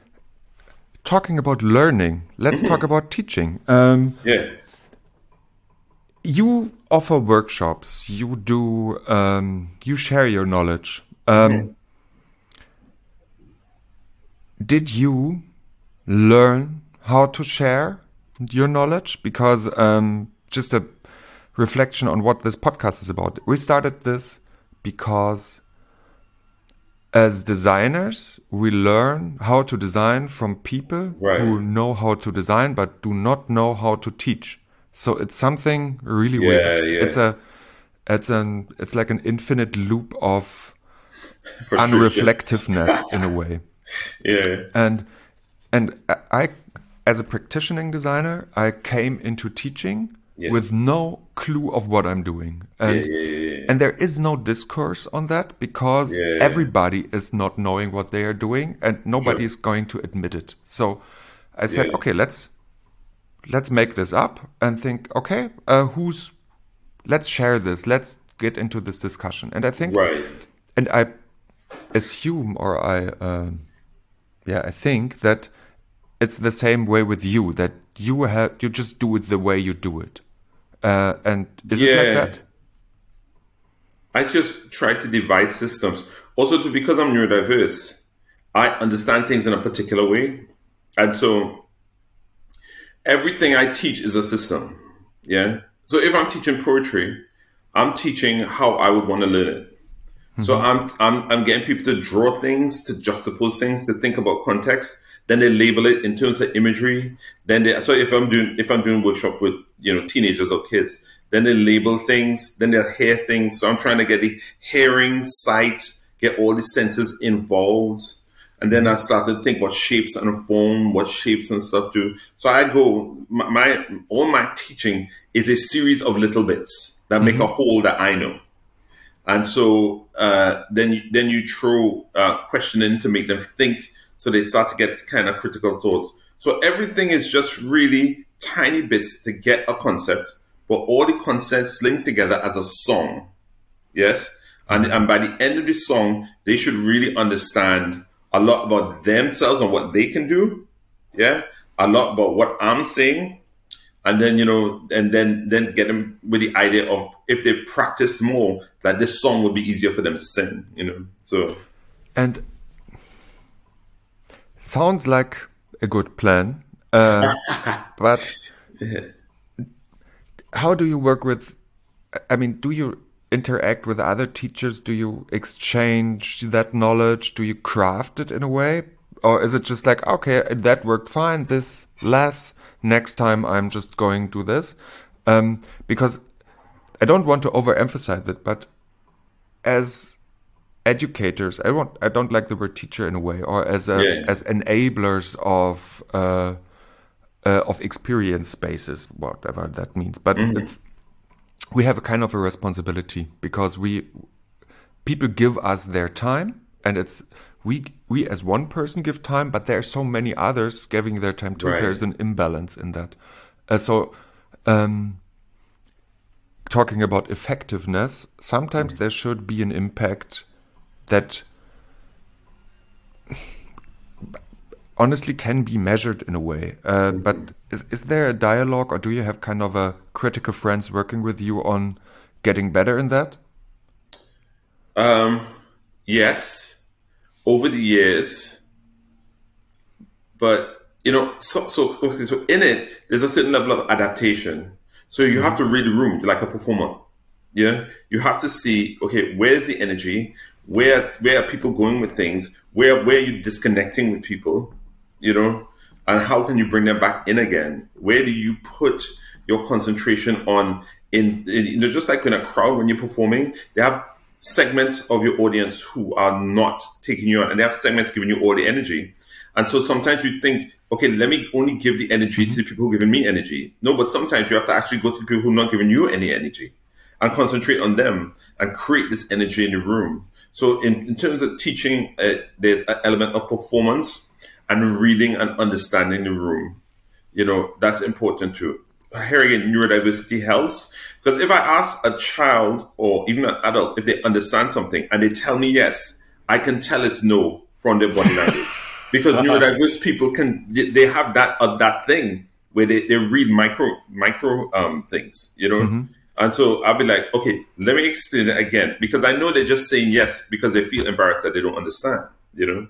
talking about learning, let's mm-hmm. talk about teaching. Um, yeah. you offer workshops, you do, um, you share your knowledge. Um, Mhm. Did you learn how to share your knowledge? Because um, just a reflection on what this podcast is about. We started this because as designers, we learn how to design from people Right. who know how to design but do not know how to teach. So it's something really Yeah, weird. yeah. It's a, it's an, it's like an infinite loop of Frustration. unreflectiveness in a way. Yeah. And and I, as a practicing designer, I came into teaching Yes. with no clue of what I'm doing. Yeah, And yeah, yeah, yeah. and there is no discourse on that because Yeah, yeah. everybody is not knowing what they are doing and nobody Sure. is going to admit it. So I said, Yeah. okay, let's let's make this up and think, okay, uh, who's let's share this, let's get into this discussion. And I think, Right. and I assume or I, um, yeah, I think that it's the same way with you, that you have you just do it the way you do it. Uh, and is it like Yeah. that? I just try to devise systems. Also, to because I'm neurodiverse, I understand things in a particular way, and so everything I teach is a system. Yeah. So if I'm teaching poetry, I'm teaching how I would want to learn it. So I'm I'm I'm getting people to draw things, to juxtapose things, to think about context. Then they label it in terms of imagery. Then they so if I'm doing if I'm doing workshop with you know teenagers or kids, then they label things. Then they'll hear things. So I'm trying to get the hearing, sight, get all the senses involved. And then I started to think what shapes and form, what shapes and stuff do. So I go my, my all my teaching is a series of little bits that make a whole that I know. And so uh, then you, then you throw uh, question in to make them think, so they start to get kind of critical thoughts. So everything is just really tiny bits to get a concept, but all the concepts linked together as a song. Yes, and and by the end of the song, they should really understand a lot about themselves and what they can do. Yeah, a lot about what I'm saying, and then you know and then then get them with the idea of if they practice more that this song would be easier for them to sing, you know so And sounds like a good plan. Uh, but how do you work with, I mean, do you interact with other teachers? Do you exchange that knowledge? Do you craft it in a way? Or is it just like, okay, that worked fine, this less, next time I'm just going to this? Um, because I don't want to overemphasize it, but as educators, I want I don't like the word teacher in a way, or as a, Yeah. as enablers of uh, uh, of experience spaces, whatever that means. But it's we have a kind of a responsibility because we people give us their time, and it's we we as one person give time, but there are so many others giving their time too. Right. There's an imbalance in that. Uh, so. Um, talking about effectiveness, sometimes there should be an impact that honestly can be measured in a way. Uh, but is, is there a dialogue, or do you have kind of a critical friends working with you on getting better in that? um yes, over the years, but you know so so, okay, so in it there's a certain level of adaptation, so you have to read the room like a performer. Yeah, you have to see, okay, where's the energy, where where are people going with things, where where are you disconnecting with people, you know and how can you bring them back in again, where do you put your concentration on in, in you know just like in a crowd when you're performing, they have segments of your audience who are not taking you on, and they have segments giving you all the energy. And so sometimes you think, okay, let me only give the energy to the people who are giving me energy. No, but sometimes you have to actually go to the people who are not giving you any energy and concentrate on them and create this energy in the room. So in, in terms of teaching, uh, there's an element of performance and reading and understanding the room. You know, that's important too. Hearing in neurodiversity helps, because if I ask a child or even an adult if they understand something and they tell me yes, I can tell it's no from their body language. Because neurodiverse people can, they have that uh, that thing where they, they read micro micro um, things, you know. Mm-hmm. And so I'll be like, okay, let me explain it again, because I know they're just saying yes because they feel embarrassed that they don't understand, you know.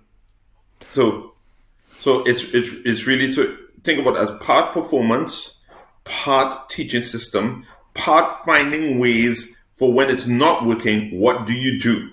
So, so it's it's it's really, so think about it as part performance, part teaching system, part finding ways for when it's not working. What do you do?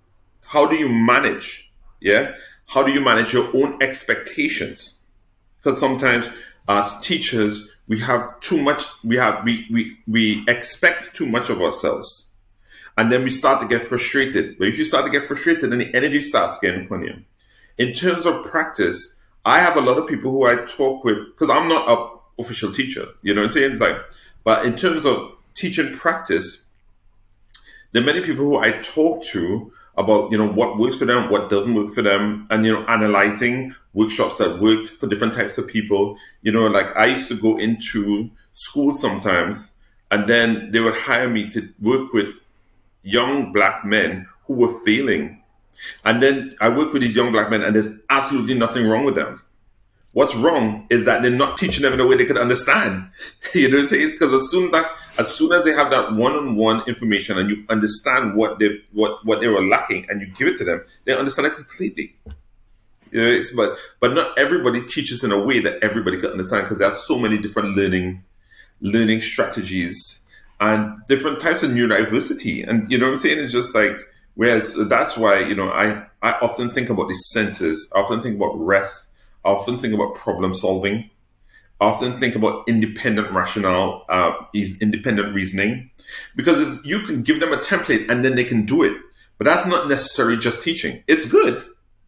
How do you manage? Yeah, how do you manage your own expectations? Because sometimes as teachers, we have too much, we have we, we we expect too much of ourselves. And then we start to get frustrated. But if you start to get frustrated, then the energy starts getting funnier. In terms of practice, I have a lot of people who I talk with, because I'm not an official teacher, you know what I'm saying? It's like, but in terms of teaching practice, there are many people who I talk to about, you know, what works for them, what doesn't work for them, and, you know, analyzing workshops that worked for different types of people. You know, like I used to go into school sometimes, and then they would hire me to work with young black men who were failing. And then I work with these young black men, and there's absolutely nothing wrong with them. What's wrong is that they're not teaching them in a way they could understand. You know what I'm saying? Because as soon as that, as soon as they have that one-on-one information and you understand what they what, what they were lacking and you give it to them, they understand it completely. You know, it's, but but not everybody teaches in a way that everybody can understand, because there are so many different learning learning strategies and different types of neurodiversity. And you know what I'm saying? It's just like, whereas that's why, you know, I, I often think about these senses. I often think about rest. I often think about problem solving. I often think about independent rationale, uh, independent reasoning, because you can give them a template and then they can do it. But that's not necessarily just teaching. It's good.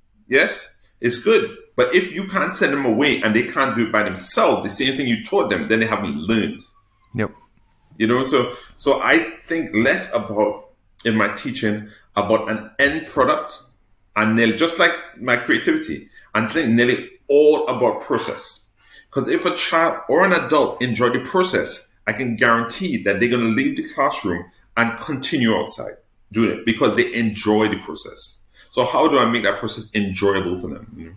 Yes, it's good. But if you can't send them away and they can't do it by themselves, the same thing you taught them, then they haven't learned. Yep. You know, so so I think less about, in my teaching, about an end product, and nearly just like my creativity, and think nearly all about process. Because if a child or an adult enjoy the process, I can guarantee that they're going to leave the classroom and continue outside doing it because they enjoy the process. So how do I make that process enjoyable for them? You know?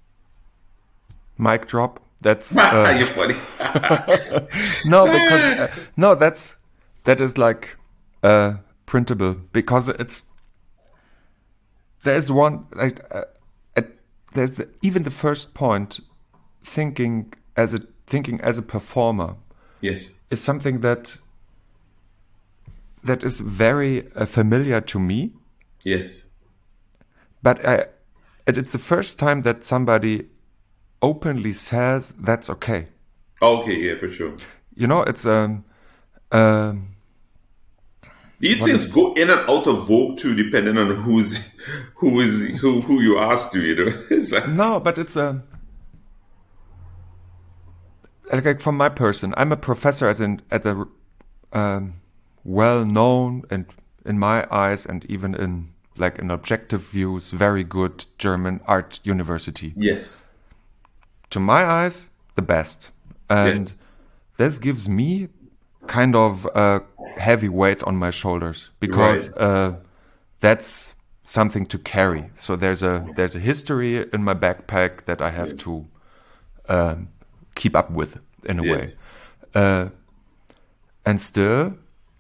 Mic drop. That's uh, you're funny. no, because uh, no, that's that is like uh, printable, because it's there's one like uh, at, there's the, even the first point, thinking as a thinking as a performer. Yes, is something that that is very uh, familiar to me. Yes, but I, it's the first time that somebody openly says that's okay. Okay, yeah, for sure. You know, it's um, um these things is, go in and out of vogue too, depending on who's who is who who you ask to. You know, like, no, but it's a um, like from my person. I'm a professor at an at a um, well-known and in my eyes and even in like in objective views very good German art university. Yes. To my eyes, the best. And yes. This gives me kind of a heavy weight on my shoulders, because right. uh, that's something to carry. So there's a there's a history in my backpack that I have yes. to um, keep up with in a yes. way. Uh, and still,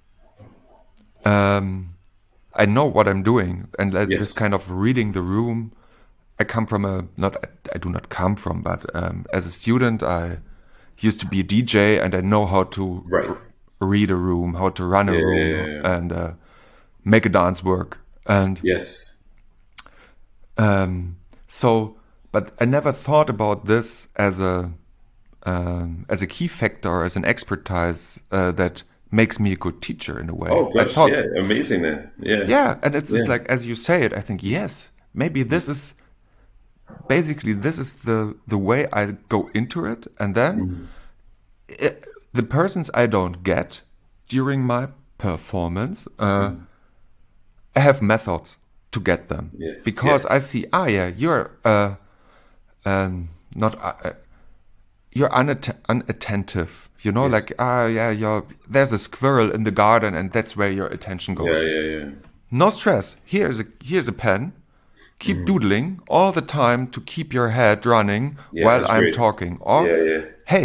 um, I know what I'm doing. And like yes. this kind of reading the room, I come from a, not, I do not come from, but um, as a student, I used to be a D J, and I know how to right. r- read a room, how to run a yeah, room, yeah, yeah. and uh, make a dance work. And yes. Um, so, but I never thought about this as a, um, as a key factor, as an expertise uh, that makes me a good teacher in a way. Oh, gosh, I thought, yeah, amazing then. Yeah. Yeah, and it's yeah. just like, as you say it, I think, yes, maybe this is, basically, this is the, the way I go into it, and then mm-hmm. it, the persons I don't get during my performance, uh, mm-hmm. I have methods to get them. Yes. Because yes. I see, ah, yeah, you're uh, um, not, uh, you're unatt- unattentive. You know, yes. like, ah, yeah, you're, there's a squirrel in the garden, and that's where your attention goes. Yeah, yeah, yeah. No stress. Here's a here's a pen. Keep mm. doodling all the time to keep your head running yeah, while I'm great. talking. Or, yeah, yeah. hey,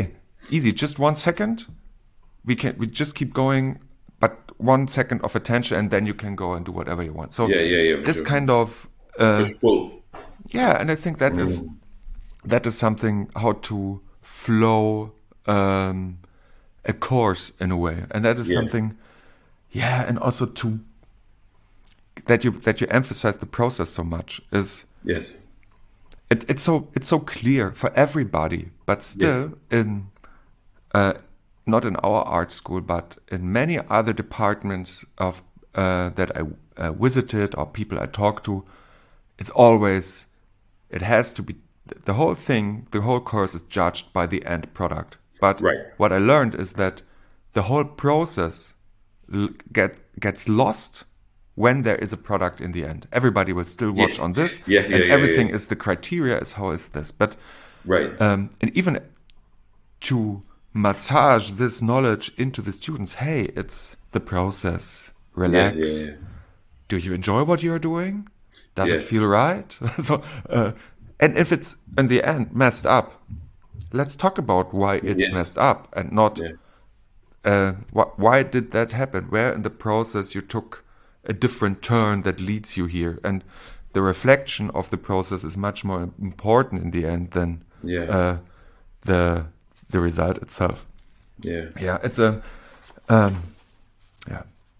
easy. Just one second. We can we just keep going, but one second of attention, and then you can go and do whatever you want. So Yeah, yeah, yeah. this Sure. kind of uh, Push pull. yeah, and I think that mm. is that is something how to flow um, a course in a way, and that is Yeah. something. Yeah, and also to that you that you emphasize the process so much is Yes. it, it's so it's so clear for everybody, but still Yes. in uh, not in our art school, but in many other departments of uh, that I uh, visited or people I talked to, it's always it has to be the whole thing. The whole course is judged by the end product. But Right. what I learned is that the whole process get gets lost when there is a product in the end. Everybody will still watch Yeah. on this, Yeah, yeah, and yeah, everything yeah. is the criteria is how is this. But Right. um, and even to massage this knowledge into the students, hey, it's the process. Relax. Yeah, yeah, yeah. Do you enjoy what you're doing? Does it Yes. feel right? so, uh, and if it's in the end messed up, let's talk about why it's Yes. messed up and not. Yeah. Uh, wh- why did that happen? Where in the process you took a different turn that leads you here? And the reflection of the process is much more important in the end than Yeah. uh, the the result itself. Yeah. Yeah, it's a um, yeah.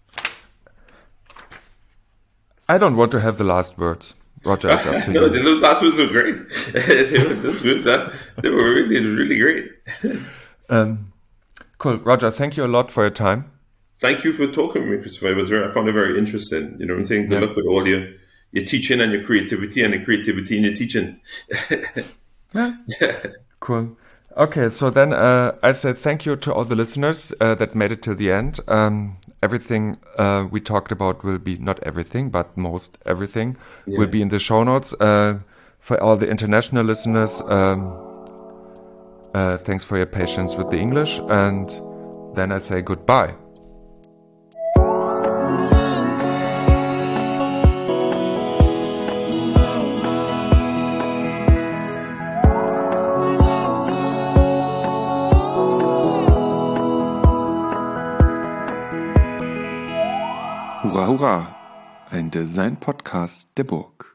I don't want to have the last words, Roger. It's up to No, you. the those last ones were great. they were, those moves, uh, they were really, really great. Um, cool, Roger. Thank you a lot for your time. Thank you for talking with me, Christopher. It was very, I found it very interesting. You know what I'm saying? Good Yeah. luck with all your, your teaching and your creativity and the creativity in your teaching. Cool. Okay, so then uh, I say thank you to all the listeners uh, that made it to the end. Um, everything uh, we talked about will be, not everything, but most everything Yeah. will be in the show notes. Uh, for all the international listeners, um, uh, thanks for your patience with the English. And then I say goodbye. Hurra, hurra! Ein Design-Podcast der Burg.